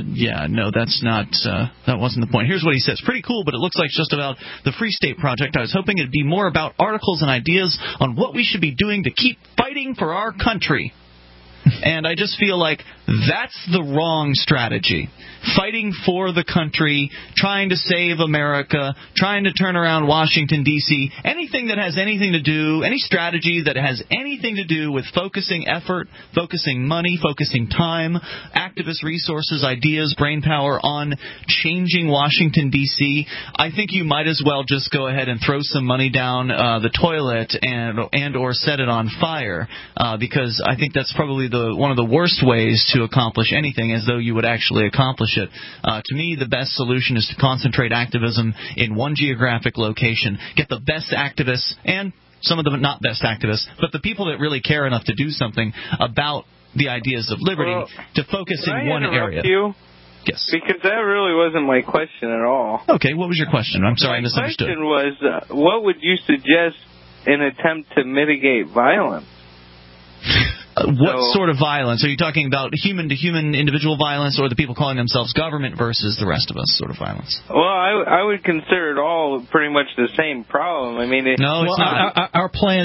that wasn't the point. Here's what he says. Pretty cool, but it looks like just about the Free State Project. I was hoping it'd be more about articles and ideas on what we should be doing to keep fighting for our country. And I just feel like that's the wrong strategy. Fighting for the country, trying to save America, trying to turn around Washington, D.C., anything that has anything to do, any strategy that has anything to do with focusing effort, focusing money, focusing time, activist resources, ideas, brain power on changing Washington, D.C., I think you might as well just go ahead and throw some money down the toilet and or set it on fire, because I think that's probably one of the worst ways to accomplish anything, as though you would actually accomplish it. To me, the best solution is to concentrate activism in one geographic location, get the best activists and some of the not best activists, but the people that really care enough to do something about the ideas of liberty to focus in one area. Yes. Because that really wasn't my question at all. Okay, what was your question? I'm sorry, I misunderstood. My question was, what would you suggest in an attempt to mitigate violence? What sort of violence? Are you talking about human-to-human individual violence, or the people calling themselves government versus the rest of us sort of violence? Well, I would consider it all pretty much the same problem. I mean, it's not. Our plan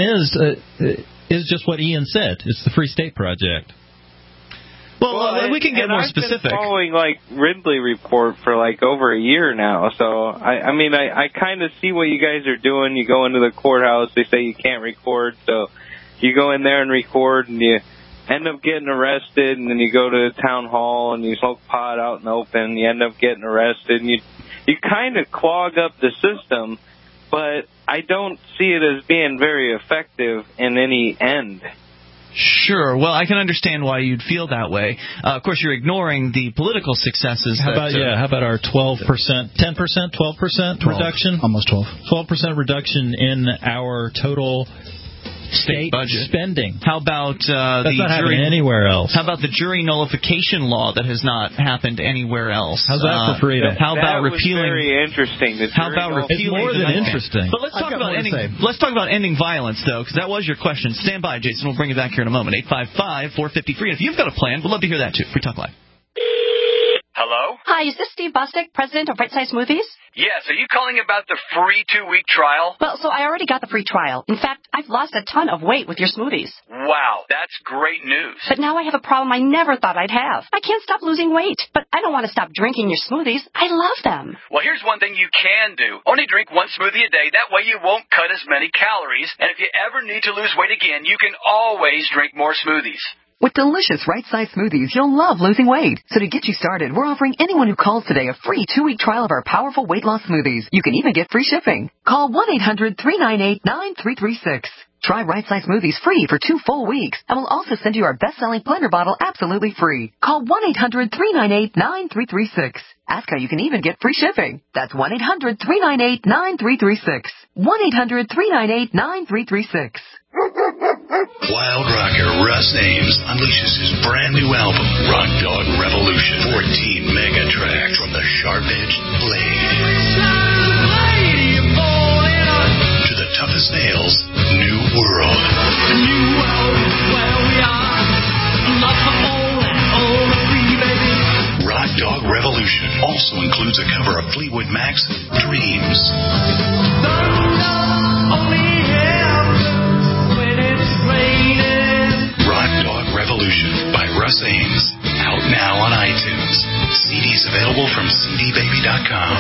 is just what Ian said. It's the Free State Project. Well, we can get more specific. I've been following Ridley Report for over a year now, so I kind of see what you guys are doing. You go into the courthouse, they say you can't record, so you go in there and record, and you end up getting arrested, and then you go to the town hall and you smoke pot out in the open, you end up getting arrested, and you kind of clog up the system, but I don't see it as being very effective in any end. Sure. Well, I can understand why you'd feel that way. Of course, you're ignoring the political successes. How about our 12%, 10%, 12% reduction? Almost 12% reduction in our total state budget spending. How about that's not happening anywhere else? How about the jury nullification law that has not happened anywhere else? How's that for freedom? How about repealing? Very interesting. How about repealing? It's more than interesting. But let's talk about ending violence, though, because that was your question. Stand by, Jason. We'll bring it back here in a moment. 855-453. If you've got a plan, we'd love to hear that too. Free Talk Live. Hello? Hi, is this Steve Bostic, president of Right Size Smoothies? Yes, are you calling about the free 2-week trial? Well, so I already got the free trial. In fact, I've lost a ton of weight with your smoothies. Wow, that's great news. But now I have a problem I never thought I'd have. I can't stop losing weight, but I don't want to stop drinking your smoothies. I love them. Well, here's one thing you can do. Only drink one smoothie a day. That way you won't cut as many calories. And if you ever need to lose weight again, you can always drink more smoothies. With delicious right-size smoothies, you'll love losing weight. So to get you started, we're offering anyone who calls today a free 2-week trial of our powerful weight loss smoothies. You can even get free shipping. Call 1-800-398-9336. Try right-size smoothies free for 2 full weeks, and we'll also send you our best-selling blender bottle absolutely free. Call 1-800-398-9336. Ask how you can even get free shipping. That's 1-800-398-9336. 1-800-398-9336. Wild rocker Russ Ames unleashes his brand new album, Rock Dog Revolution. 14 mega tracks from the sharp-edged blade to the toughest nails, New World. A new world where we are, not for all and all the free, baby. Rock Dog Revolution also includes a cover of Fleetwood Mac's Dreams. Rock Dog Revolution by Russ Ames. Out now on iTunes. CDs available from cdbaby.com.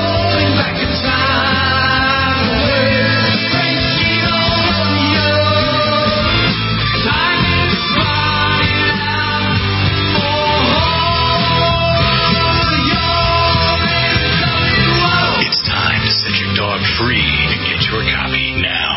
It's time to set your dog free and get your copy now.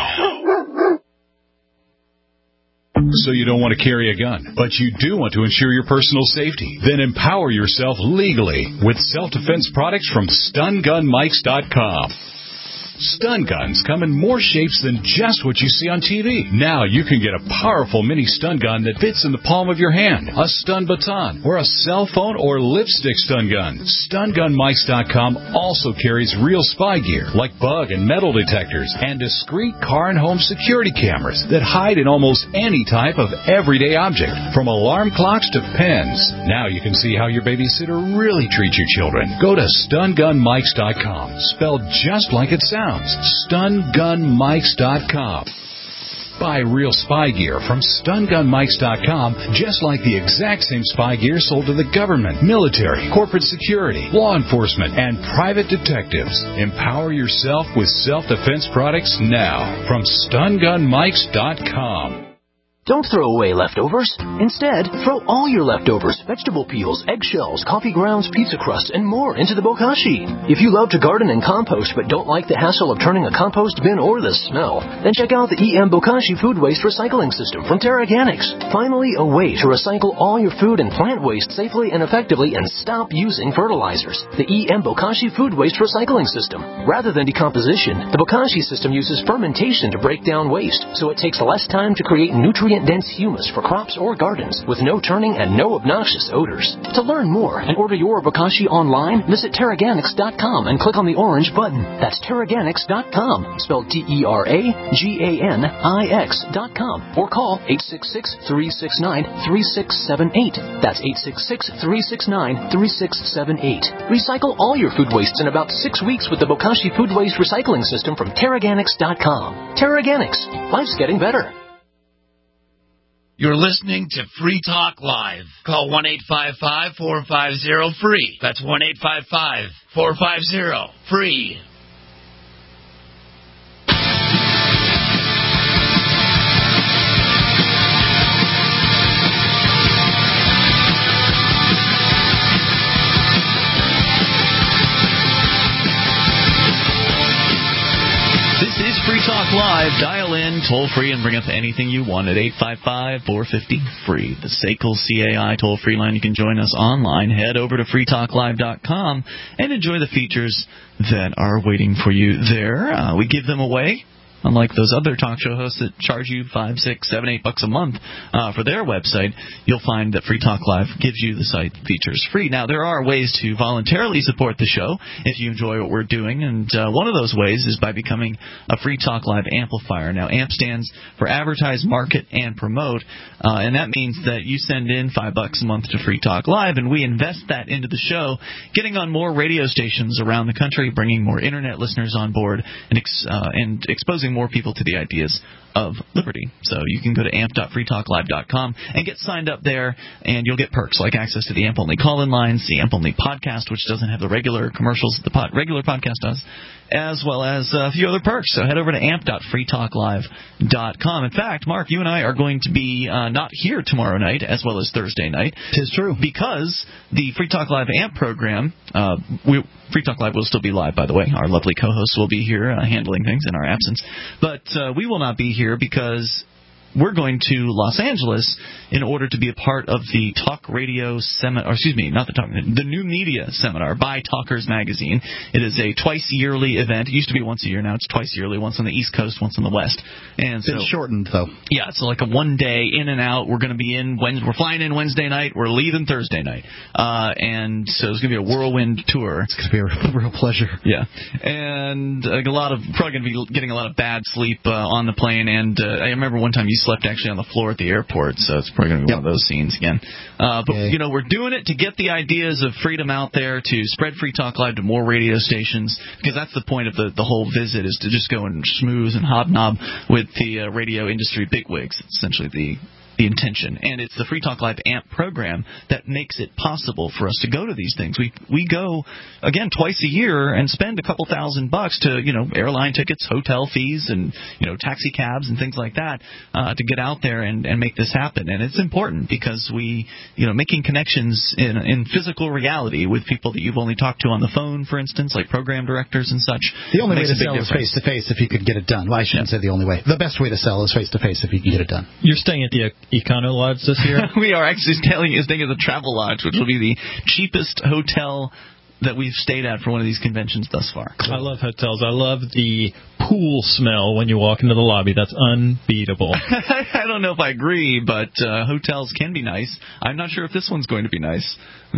So you don't want to carry a gun, but you do want to ensure your personal safety. Then empower yourself legally with self-defense products from StunGunMikes.com. Stun guns come in more shapes than just what you see on TV. Now you can get a powerful mini stun gun that fits in the palm of your hand, a stun baton, or a cell phone or lipstick stun gun. StunGunMikes.com also carries real spy gear like bug and metal detectors and discreet car and home security cameras that hide in almost any type of everyday object, from alarm clocks to pens. Now you can see how your babysitter really treats your children. Go to StunGunMikes.com, spelled just like it sounds. StunGunMikes.com. Buy real spy gear from StunGunMikes.com, just like the exact same spy gear sold to the government, military, corporate security, law enforcement, and private detectives. Empower yourself with self-defense products now from StunGunMikes.com. Don't throw away leftovers. Instead, throw all your leftovers, vegetable peels, eggshells, coffee grounds, pizza crusts, and more into the bokashi. If you love to garden and compost but don't like the hassle of turning a compost bin or the smell, then check out the EM Bokashi Food Waste Recycling System from TerraGanix. Finally, a way to recycle all your food and plant waste safely and effectively and stop using fertilizers. The EM Bokashi Food Waste Recycling System. Rather than decomposition, the Bokashi system uses fermentation to break down waste, so it takes less time to create nutrient-dense humus for crops or gardens with no turning and no obnoxious odors. To learn more and order your Bokashi online, visit TerraGanix.com and click on the orange button. That's TerraGanix.com, spelled TerraGanix.com, or call 866-369-3678. That's 866-369-3678. Recycle all your food wastes in about 6 weeks with the Bokashi Food Waste Recycling System from TerraGanix.com. TerraGanix. Life's getting better. You're listening to Free Talk Live. Call 1-855-450-FREE. That's 1-855-450-FREE. Free Talk Live. Dial in, toll free, and bring up anything you want at 855-450-FREE. The SACL CAI toll-free line. You can join us online. Head over to freetalklive.com and enjoy the features that are waiting for you there. We give them away. Unlike those other talk show hosts that charge you $5, $6, $7, $8 a month for their website, you'll find that Free Talk Live gives you the site features free. Now, there are ways to voluntarily support the show if you enjoy what we're doing, and one of those ways is by becoming a Free Talk Live amplifier. Now, AMP stands for Advertise, Market, and Promote, and that means that you send in $5 a month to Free Talk Live, and we invest that into the show, getting on more radio stations around the country, bringing more Internet listeners on board, and exposing more people to the ideas of liberty. So you can go to amp.freetalklive.com and get signed up there, and you'll get perks like access to the AMP-only call-in lines, the AMP-only podcast, which doesn't have the regular commercials that the regular podcast does, as well as a few other perks. So head over to amp.freetalklive.com. In fact, Mark, you and I are going to be not here tomorrow night as well as Thursday night. 'Tis true. Because the Free Talk Live AMP program, Free Talk Live will still be live, by the way. Our lovely co-hosts will be here handling things in our absence. But we will not be here because we're going to Los Angeles in order to be a part of the Talk Radio Seminar, the New Media Seminar by Talkers Magazine. It is a twice-yearly event. It used to be once a year. Now it's twice yearly, once on the East Coast, once on the West. And so, it's shortened, though. Yeah, it's like a one-day in and out. We're going to be we're flying in Wednesday night. We're leaving Thursday night. And so it's going to be a whirlwind tour. It's going to be a real pleasure. Yeah. And probably going to be getting a lot of bad sleep on the plane. And I remember one time you slept actually on the floor at the airport, so it's probably going to be one of those scenes again. But we're doing it to get the ideas of freedom out there, to spread Free Talk Live to more radio stations, because that's the point of the whole visit, is to just go and schmooze and hobnob with the radio industry bigwigs. It's essentially the intention. And it's the Free Talk Live AMP program that makes it possible for us to go to these things. We go, again, twice a year and spend a couple $1,000 to, airline tickets, hotel fees, and, taxi cabs and things like that to get out there and make this happen. And it's important because making connections in physical reality with people that you've only talked to on the phone, for instance, like program directors and such. The only way to sell is face-to-face if you could get it done. Well, I shouldn't say the only way. The best way to sell is face-to-face if you can get it done. You're staying at the Econo Lodge this year? We are actually staying at the Travel Lodge, which will be the cheapest hotel that we've stayed at for one of these conventions thus far. I love hotels. I love the pool smell when you walk into the lobby. That's unbeatable. I don't know if I agree, but hotels can be nice. I'm not sure if this one's going to be nice.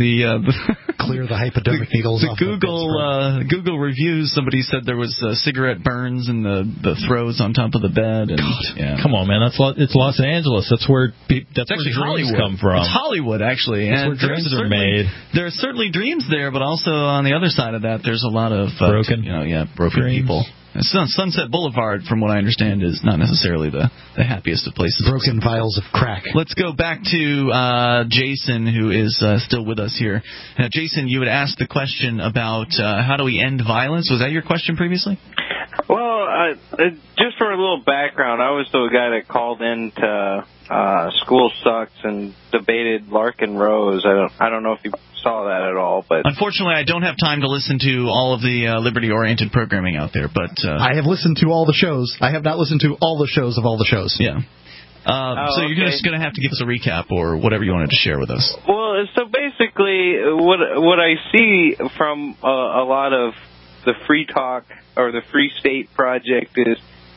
Clear the hypodermic needles off Google reviews, somebody said there was cigarette burns in the throws on top of the bed. And, come on, man. It's Los Angeles. That's where dreams Hollywood come from. It's Hollywood, actually. That's where dreams are made. There are certainly dreams there, but also on the other side of that, there's a lot of broken people. Sunset Boulevard, from what I understand, is not necessarily the happiest of places. Broken vials of crack. Let's go back to Jason, who is still with us here. Now, Jason, you had asked the question about how do we end violence. Was that your question previously? Well, just for a little background, I was the guy that called in to School Sucks and debated Larkin Rose. I don't know if you saw that at all, but unfortunately, I don't have time to listen to all of the liberty-oriented programming out there. But I have listened to all the shows. I have not listened to all the shows of all the shows. Yeah. So you're just going to have to give us a recap or whatever you wanted to share with us. Well, so basically, what I see from a lot of the Free Talk or the Free State Project is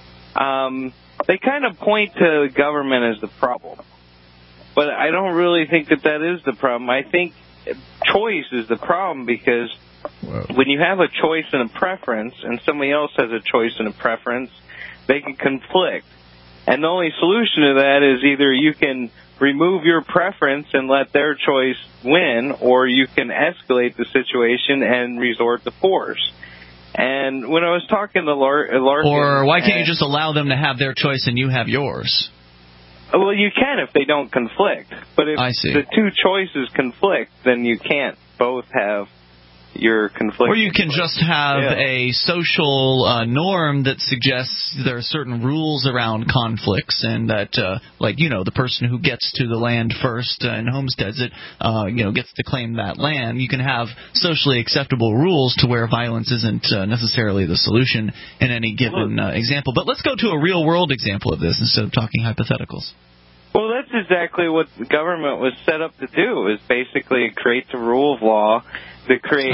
they kind of point to the government as the problem. But I don't really think that is the problem. I think choice is the problem, because when you have a choice and a preference and somebody else has a choice and a preference, they can conflict. And the only solution to that is either you can remove your preference and let their choice win, or you can escalate the situation and resort to force. And when I was talking to Larkin... Or why can't you just allow them to have their choice and you have yours? Well, you can if they don't conflict. But if the two choices conflict, then you can't both have your conflict. Or you can just have a social norm that suggests there are certain rules around conflicts, and that, the person who gets to the land first and homesteads it, gets to claim that land. You can have socially acceptable rules to where violence isn't necessarily the solution in any given example. But let's go to a real-world example of this instead of talking hypotheticals. Well, that's exactly what the government was set up to do, is basically create the rule of law, to create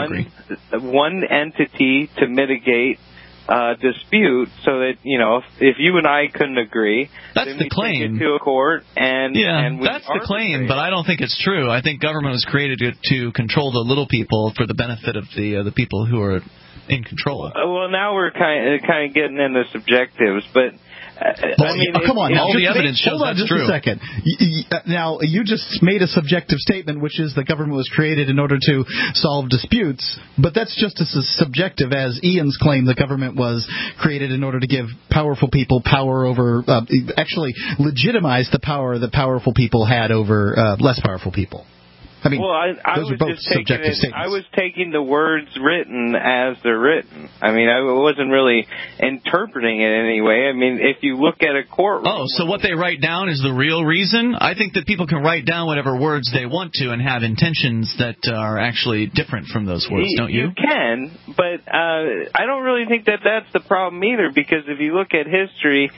one entity to mitigate dispute, so that, if you and I couldn't agree, that's the claim. Take it to a court and that's the claim, but I don't think it's true. I think government was created to control the little people for the benefit of the people who are in control. Well, now we're kind of getting into subjectives, but come on. All the evidence shows that's true. Hold on just a second. Now, you just made a subjective statement, which is the government was created in order to solve disputes, but that's just as subjective as Ian's claim the government was created in order to give powerful people power over, actually legitimize the power that powerful people had over less powerful people. I mean, those are both subjective statements. I was taking the words written as they're written. I mean, I wasn't really interpreting it in any way. I mean, if you look at a courtroom... Oh, so what they write down is the real reason? I think that people can write down whatever words they want to and have intentions that are actually different from those words, don't you? You can, but I don't really think that that's the problem either, because if you look at history,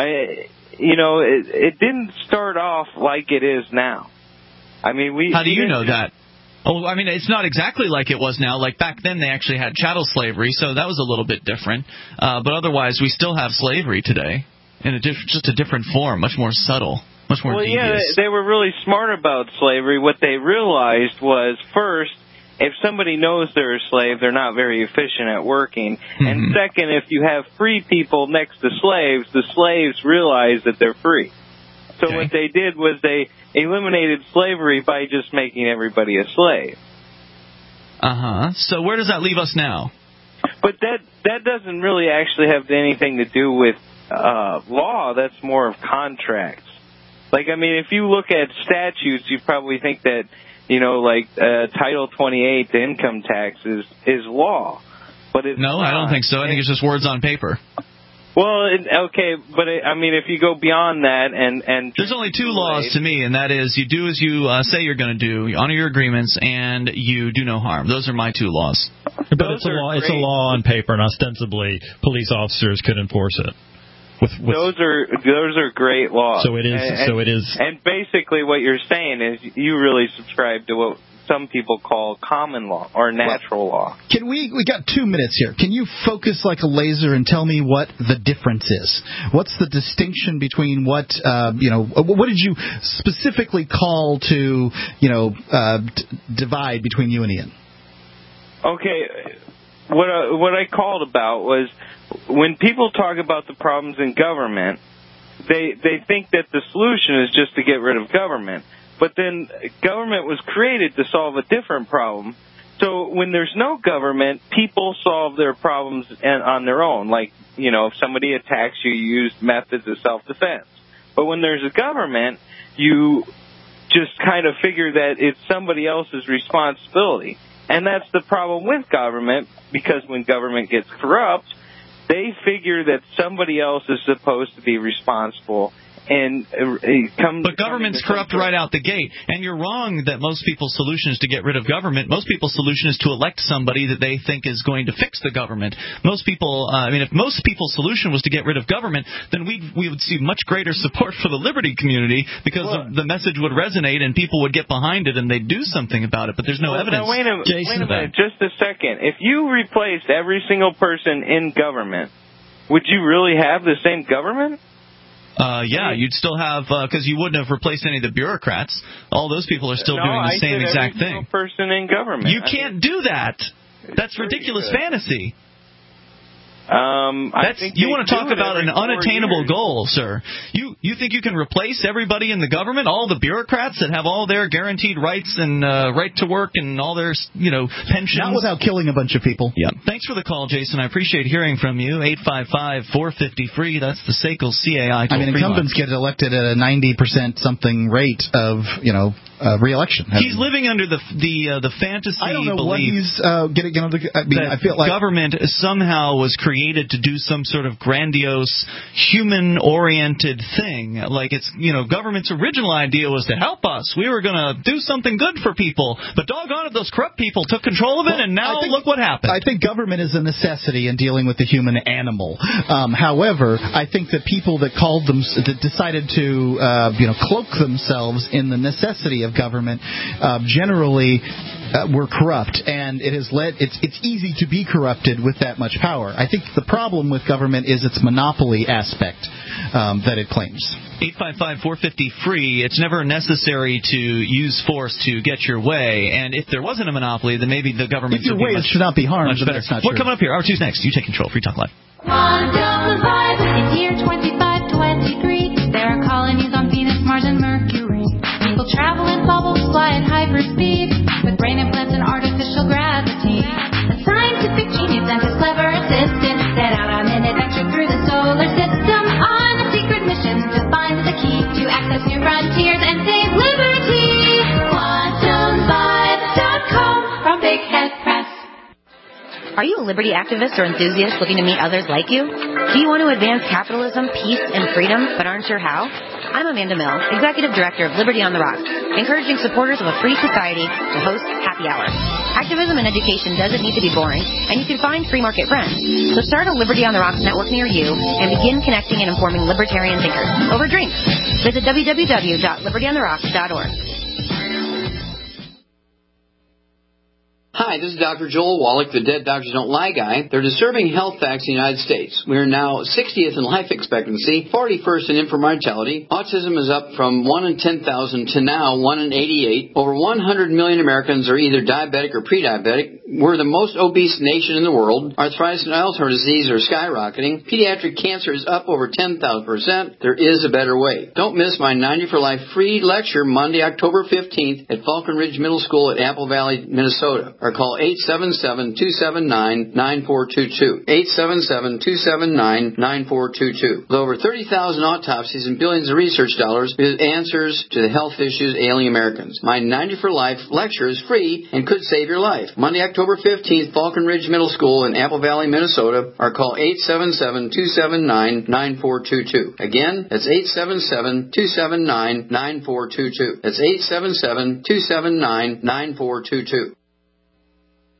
it didn't start off like it is now. I mean, how do you know that? Oh, I mean, it's not exactly like it was now. Like back then, they actually had chattel slavery, so that was a little bit different. But otherwise, we still have slavery today in just a different form, much more subtle, much more devious. Yeah, they were really smart about slavery. What they realized was, first, if somebody knows they're a slave, they're not very efficient at working. Mm-hmm. And second, if you have free people next to slaves, the slaves realize that they're free. So what they did was they eliminated slavery by just making everybody a slave. So where does that leave us now? But that doesn't really actually have anything to do with law. That's more of contracts. Like, I mean, if you look at statutes, you probably think that, Title 28, the income tax, is law. But it's No, I don't think so. I think it's just words on paper. Well, but if you go beyond that and there's only two laws to me, and that is you do as you say you're going to do, you honor your agreements, and you do no harm. Those are my two laws. But it's a law on paper, and ostensibly police officers could enforce it. Those are great laws. So it is. And basically, what you're saying is you really subscribe to what some people call common law or natural law. Can we got 2 minutes here. Can you focus like a laser and tell me what the difference is? What's the distinction between what did you specifically call to, divide between you and Ian? Okay. What I called about was when people talk about the problems in government, they think that the solution is just to get rid of government. But then government was created to solve a different problem, So when there's no government, people solve their problems on their own. Like, if somebody attacks you, you use methods of self-defense. But when there's a government, you just kind of figure that it's somebody else's responsibility. And that's the problem with government, because when government gets corrupt, they figure that somebody else is supposed to be responsible. But government's corrupt right out the gate. And you're wrong that most people's solution is to get rid of government. Most people's solution is to elect somebody that they think is going to fix the government. Most people, if most people's solution was to get rid of government, then we would see much greater support for the liberty community, because the message would resonate and people would get behind it and they'd do something about it. But there's no evidence. Now, wait a minute, just a second. If you replaced every single person in government, would you really have the same government? You'd still have, because you wouldn't have replaced any of the bureaucrats. All those people are still doing the same exact thing. Every person in government. You can't do that. That's ridiculous fantasy. You want to talk about an unattainable goal, sir. You think you can replace everybody in the government, all the bureaucrats that have all their guaranteed rights and right to work and all their pensions? Not without killing a bunch of people. Yeah. Thanks for the call, Jason. I appreciate hearing from you. 855-450-FREE. That's the SACL CAI. Incumbents get elected at a 90% something rate of re-election. He's living under the fantasy belief. I don't know what he's getting. I feel like government somehow was created to do some sort of grandiose, human-oriented thing. Like government's original idea was to help us. We were going to do something good for people, but doggone it, those corrupt people took control of it, and now look what happened. I think government is a necessity in dealing with the human animal. However, I think that people that decided to cloak themselves in the necessity of government generally were corrupt, and it has led. It's easy to be corrupted with that much power. I think the problem with government is its monopoly aspect that it claims. 855-450-FREE. It's never necessary to use force to get your way, and if there wasn't a monopoly, then maybe the government should not be harmed. Much better. That's not We're true. coming up here. Hour 2's next. You take control. Free Talk Live. Quantum Vibe. It's year 2523. There are colonies on Venus, Mars, and Mercury. People travel in bubbles, fly at hyperspeed, with brain implants and artificial gravity. A scientific genius and his clever assistant set out on an adventure through the solar system on a secret mission to find the key to access new frontiers and save liberty. QuantumVibe.com from Big Head Press. Are you a liberty activist or enthusiast looking to meet others like you? Do you want to advance capitalism, peace, and freedom, but aren't sure how? I'm Amanda Mill, Executive Director of Liberty on the Rocks, encouraging supporters of a free society to host Happy Hour. Activism and education doesn't need to be boring, and you can find free market friends. So start a Liberty on the Rocks network near you and begin connecting and informing libertarian thinkers over drinks. Visit www.libertyontherocks.org. Hi, this is Dr. Joel Wallach, the Dead Doctors Don't Lie guy. They're disturbing health facts in the United States. We are now 60th in life expectancy, 41st in infant mortality. Autism is up from 1 in 10,000 to now 1 in 88. Over 100 million Americans are either diabetic or pre-diabetic. We're the most obese nation in the world. Arthritis and Alzheimer's disease are skyrocketing. Pediatric cancer is up over 10,000%. There is a better way. Don't miss my 90 for Life free lecture Monday, October 15th at Falcon Ridge Middle School at Apple Valley, Minnesota. Or call 877-279-9422. 877-279-9422. With over 30,000 autopsies and billions of research dollars with answers to the health issues ailing Americans. My 90 for Life lecture is free and could save your life. Monday, October 15th, Falcon Ridge Middle School in Apple Valley, Minnesota. Or call 877-279-9422. Again, that's 877-279-9422. That's 877-279-9422.